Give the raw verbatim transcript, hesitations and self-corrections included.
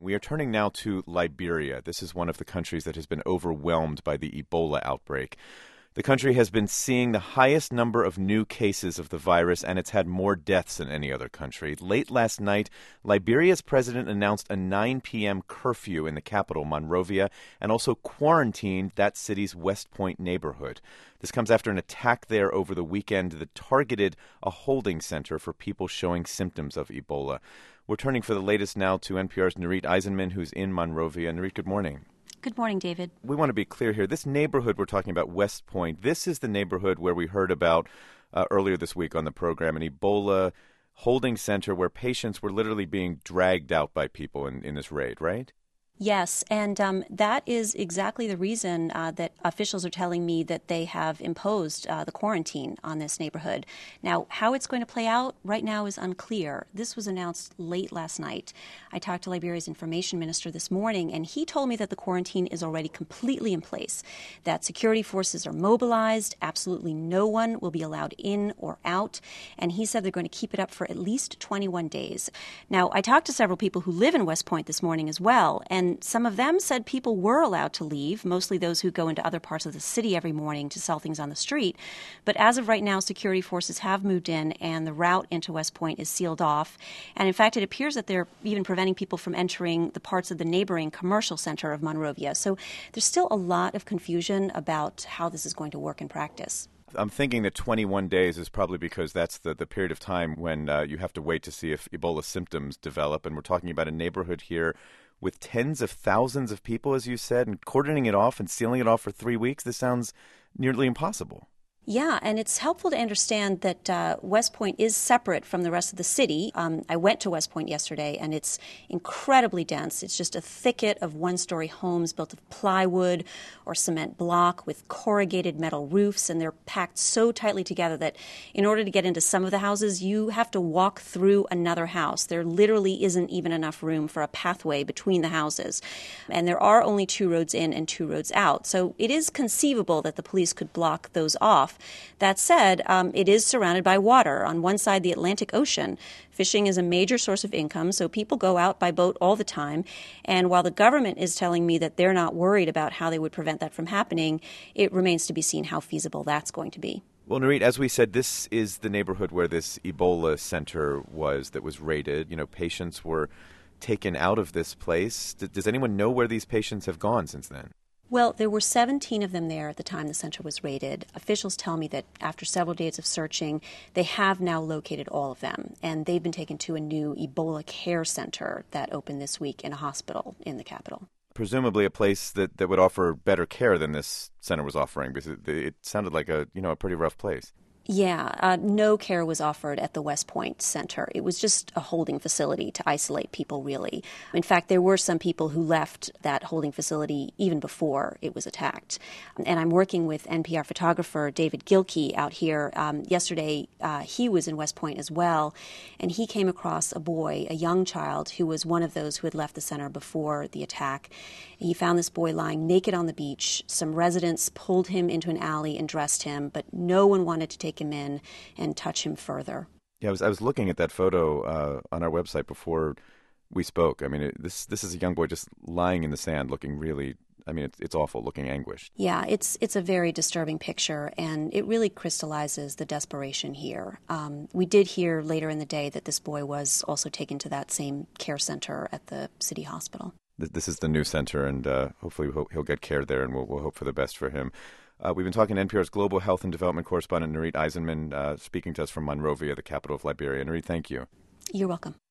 We are turning now to Liberia. This is one of the countries that has been overwhelmed by the Ebola outbreak. The country has been seeing the highest number of new cases of the virus, and it's had more deaths than any other country. Late last night, Liberia's president announced a nine p.m. curfew in the capital, Monrovia, and also quarantined that city's West Point neighborhood. This comes after an attack there over the weekend that targeted a holding center for people showing symptoms of Ebola. We're turning for the latest now to N P R's Nurith Aizenman, who's in Monrovia. Nurith, good morning. Good morning, David. We want to be clear here. This neighborhood we're talking about, West Point, this is the neighborhood where we heard about uh, earlier this week on the program, an Ebola holding center where patients were literally being dragged out by people in, in this raid, right? Yes, and um, that is exactly the reason uh, that officials are telling me that they have imposed uh, the quarantine on this neighborhood. Now, how it's going to play out right now is unclear. This was announced late last night. I talked to Liberia's information minister this morning, and he told me that the quarantine is already completely in place, that security forces are mobilized, absolutely no one will be allowed in or out, and he said they're going to keep it up for at least twenty-one days. Now, I talked to several people who live in West Point this morning as well, and And some of them said people were allowed to leave, mostly those who go into other parts of the city every morning to sell things on the street. But as of right now, security forces have moved in, and the route into West Point is sealed off. And in fact, it appears that they're even preventing people from entering the parts of the neighboring commercial center of Monrovia. So there's still a lot of confusion about how this is going to work in practice. I'm thinking that twenty-one days is probably because that's the, the period of time when uh, you have to wait to see if Ebola symptoms develop. And we're talking about a neighborhood here with tens of thousands of people, as you said, and cordoning it off and sealing it off for three weeks. This sounds nearly impossible. Yeah, and it's helpful to understand that uh, West Point is separate from the rest of the city. Um, I went to West Point yesterday, and it's incredibly dense. It's just a thicket of one-story homes built of plywood or cement block with corrugated metal roofs, and they're packed so tightly together that in order to get into some of the houses, you have to walk through another house. There literally isn't even enough room for a pathway between the houses. And there are only two roads in and two roads out. So it is conceivable that the police could block those off. That said, um, it is surrounded by water. On one side, the Atlantic Ocean. Fishing is a major source of income, so people go out by boat all the time. And while the government is telling me that they're not worried about how they would prevent that from happening, it remains to be seen how feasible that's going to be. Well, Nurith, as we said, this is the neighborhood where this Ebola center was that was raided. You know, patients were taken out of this place. D- does anyone know where these patients have gone since then? Well, there were seventeen of them there at the time the center was raided. Officials tell me that after several days of searching, they have now located all of them, and they've been taken to a new Ebola care center that opened this week in a hospital in the capital. Presumably a place that, that would offer better care than this center was offering, because it, it sounded like a, you know, a pretty rough place. Yeah, uh, no care was offered at the West Point Center. It was just a holding facility to isolate people, really. In fact, there were some people who left that holding facility even before it was attacked. And I'm working with N P R photographer David Gilkey out here. Um, yesterday, uh, he was in West Point as well, and he came across a boy, a young child, who was one of those who had left the center before the attack. He found this boy lying naked on the beach. Some residents pulled him into an alley and dressed him, but no one wanted to take him in and touch him further. Yeah, I was I was looking at that photo uh, on our website before we spoke. I mean, it, this this is a young boy just lying in the sand, looking really. I mean, it's it's awful, looking anguished. Yeah, it's it's a very disturbing picture, and it really crystallizes the desperation here. Um, we did hear later in the day that this boy was also taken to that same care center at the city hospital. This is the new center, and uh, hopefully he'll, he'll get care there, and we'll, we'll hope for the best for him. Uh, we've been talking to N P R's global health and development correspondent, Nurith Aizenman, uh, speaking to us from Monrovia, the capital of Liberia. Nurith, thank you. You're welcome.